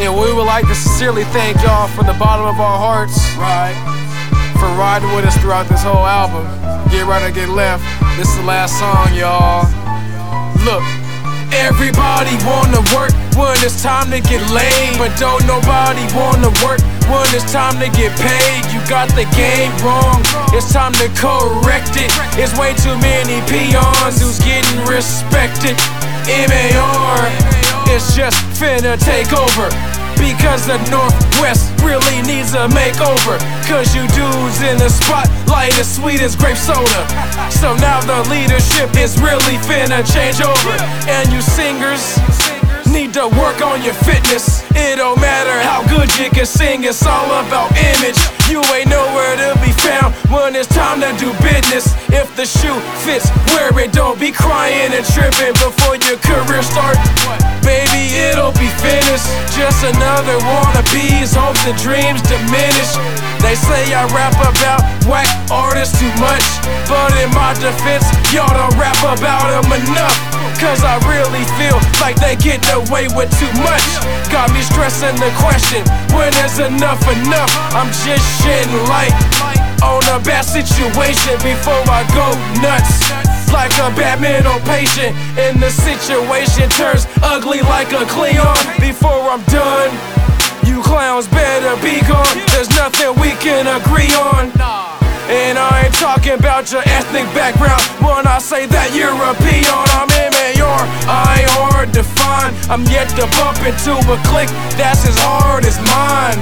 And we would like to sincerely thank y'all from the bottom of our hearts, right, for riding with us throughout this whole album. Get right or get left. This is the last song, y'all. Look, everybody wanna work when it's time to get laid, but don't nobody wanna work when it's time to get paid. You got the game wrong, it's time to correct it. It's way too many peons who's getting respected. MAR, it's just finna take over, because the Northwest really needs a makeover. Cause you dudes in the spotlight as sweet as grape soda. So now the leadership is really finna change over. And you singers need to work on your fitness. It don't matter how good you can sing, it's all about image. You ain't nowhere to be found when it's time to do business. If the shoe fits, wear it. Don't be crying and tripping before your career start. Baby, it'll be finished. Just another wannabe's hopes and dreams diminish. They say I rap about whack artists too much, but in my defense, y'all don't rap about them enough. Cause I really feel like they get away with too much. Got me stressing the question, when is enough enough? I'm just shedding light on a bad situation before I go nuts. Like a bad mental patient, and the situation turns ugly like a Cleon. Before I'm done, you clowns better be gone. There's nothing we can agree on. And I ain't talking about your ethnic background when I say that you're a peon. I'm MAR, I ain't hard to find. I'm yet to bump into a clique that's as hard as mine.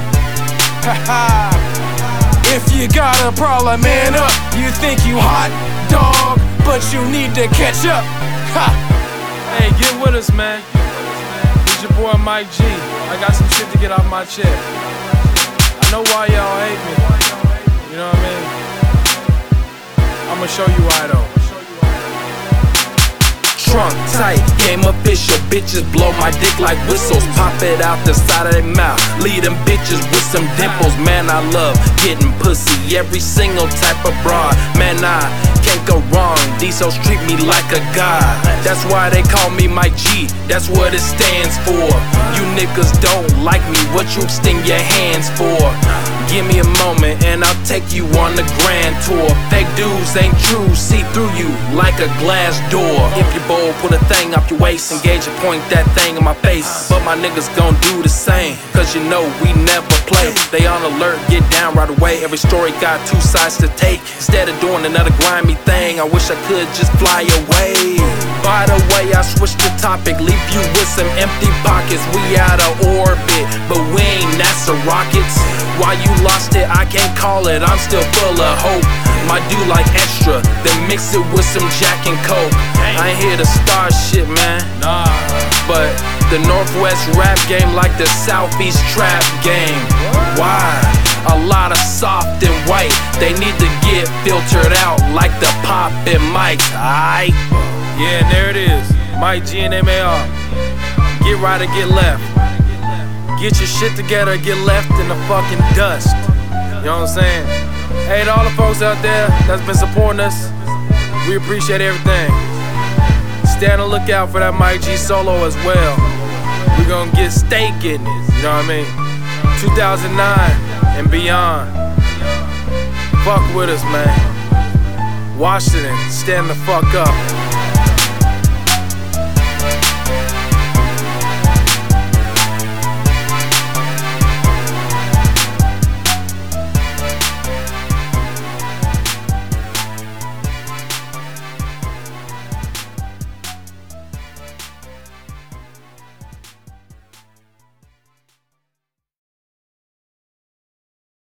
If you got a problem, man up. You think you hot, dog, but you need to catch up. Hey, get with us, man. It's your boy Mike G. I got some shit to get off my chest. I know why y'all hate me. You know what I mean? I'ma show you why though. Trunk tight, game official. Bitches blow my dick like whistles. Pop it out the side of their mouth. Lead them bitches with some dimples. Man, I love getting pussy. Every single type of broad. Man, I can't go wrong. These hoes treat me like a god. That's why they call me Mike G. That's what it stands for. You niggas don't like me. What you extend your hands for? Give me a moment and I'll take you on the grand tour. Fake dudes ain't true. See through you like a glass door. If you're bold, pull a thing off your waist. Engage and point that thing in my face. But my niggas gon' do the same, cause you know we never play. They on alert, get down right away. Every story got two sides to take. Instead of doing another grimy thing, I wish I could just fly away. By the way, I switched the topic. Leave you with some empty pockets. We out of orbit, but we ain't NASA rockets. Why you lost it, I can't call it. I'm still full of hope. My dude like extra, then mix it with some Jack and Coke. I ain't here to start shit, man. Nah. But the Northwest rap game like the Southeast trap game. Why? A lot of soft and white. They need to get filtered out like the pop and mics, aight? Yeah, and there it is. Mike G and MAR. Get right or get left. Get your shit together, get left in the fucking dust. You know what I'm saying? Hey, to all the folks out there that's been supporting us, we appreciate everything. Stay on the lookout for that Mike G solo as well. We gonna get steak getting it, you know what I mean? 2009 and beyond. Fuck with us, man. Washington, stand the fuck up.